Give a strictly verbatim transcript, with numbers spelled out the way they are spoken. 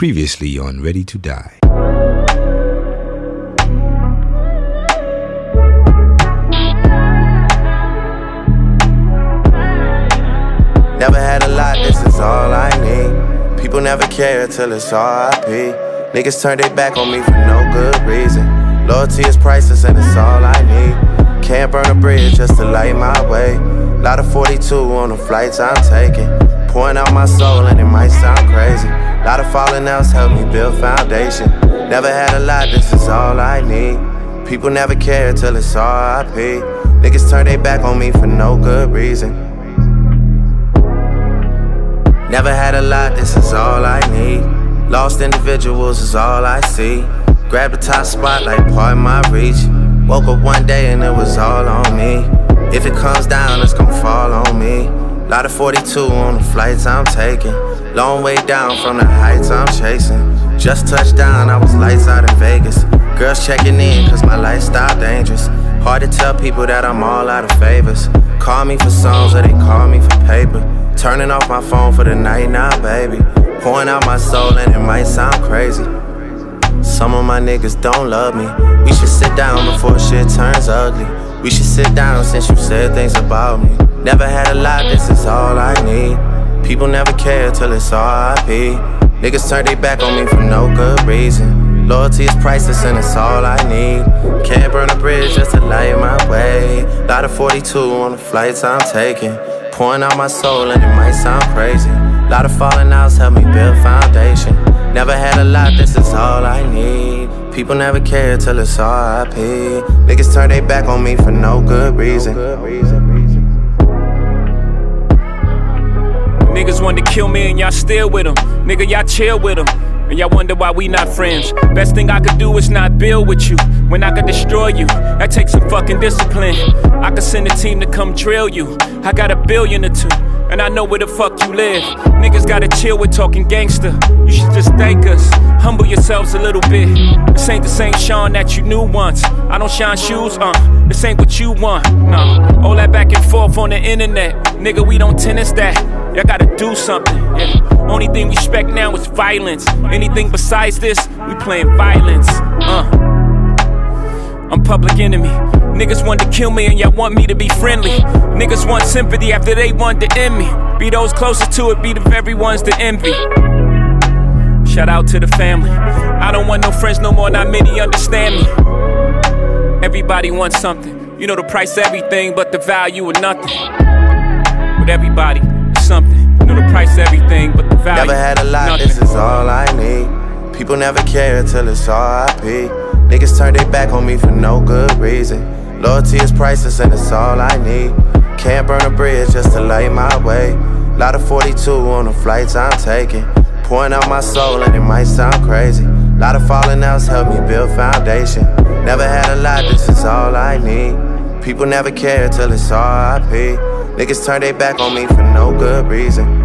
Previously on Ready to Die. Never had a lot, this is all I need. People never care till it's R I P. Niggas turn their back on me for no good reason. Loyalty is priceless and it's all I need. Can't burn a bridge just to light my way. Lot of forty-two on the flights I'm taking. Pouring out my soul and it might sound crazy. Lot of falling outs helped me build foundation. Never had a lot, this is all I need. People never care till it's R I P. Niggas turn their back on me for no good reason. Never had a lot, this is all I need. Lost individuals is all I see. Grab the top spot like part of my reach. Woke up one day and it was all on me. If it comes down, it's gon' fall on me. Lot of forty-two on the flights I'm taking. Long way down from the heights I'm chasing. Just touched down, I was lights out in Vegas. Girls checking in cause my lifestyle dangerous. Hard to tell people that I'm all out of favors. Call me for songs or they call me for paper. Turning off my phone for the night now, baby. Pouring out my soul and it might sound crazy. Some of my niggas don't love me. We should sit down before shit turns ugly. We should sit down since you said things about me. Never had a lot, this is all I need. People never care till it's R I P. Niggas turn their back on me for no good reason. Loyalty is priceless and it's all I need. Can't burn a bridge just to light my way. Lot of forty-two on the flights I'm taking. Pouring out my soul and it might sound crazy. Lot of falling outs help me build foundation. Never had a lot, this is all I need. People never care till it's R I P. Niggas turn their back on me for no good reason. Niggas wanted to kill me and y'all still with them. Nigga, y'all chill with them. And y'all wonder why we not friends. Best thing I could do is not build with you. When I could destroy you, that takes some fucking discipline. I could send a team to come drill you. I got a billion or two, and I know where the fuck you live. Niggas gotta chill with talking gangster. You should just thank us. Humble yourselves a little bit. This ain't the same Sean that you knew once. I don't shine shoes, uh. This ain't what you want, no. All that back and forth on the internet. Nigga, we don't tennis that. Y'all gotta do something, yeah. Only thing we respect now is violence. Anything besides this, we playing violence, uh. I'm public enemy. Niggas want to kill me and y'all want me to be friendly. Niggas want sympathy after they want to end me. Be those closest to it, be the very ones to envy. Shout out to the family. I don't want no friends no more, not many understand me. Everybody wants something. You know the price of everything, but the value of nothing. With everybody, it's something. You know the price of everything, but the value. Never had a lot, nothing. This is all I need. People never care till it's R I P. Niggas turn their back on me for no good reason. Loyalty is priceless and it's all I need. Can't burn a bridge just to light my way. Lot of forty-two on the flights I'm taking. Pouring out my soul and it might sound crazy. Lot of falling outs help me build foundation. Never had a lot, this is all I need. People never care till it's R I P. Niggas turn their back on me for no good reason.